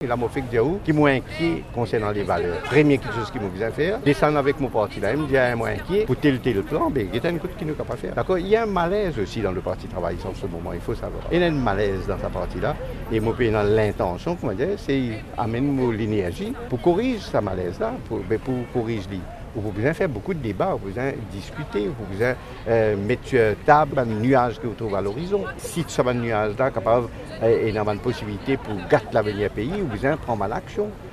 Il a fait dire qui m'a inquiet concernant les valeurs. Première chose qu'il m'a besoin de faire, descendre avec mon parti là, il me dit moi inquiet pour tel plan, mais il y a une chose qu'il ne peut pas faire. D'accord, il y a un malaise aussi dans le parti travailliste en ce moment, il faut savoir. Il y a un malaise dans sa partie là, et moi dans l'intention, comment dire, c'est amener l'énergie pour corriger ce malaise là, pour corriger lui. Vous avez besoin de faire beaucoup de débats, vous avez besoin de discuter, vous avez besoin de mettre sur table un nuage que vous trouvez à l'horizon. Si ce nuage-là est capable et n'a pas de possibilité pour gâter l'avenir du pays, vous avez besoin de prendre l'action.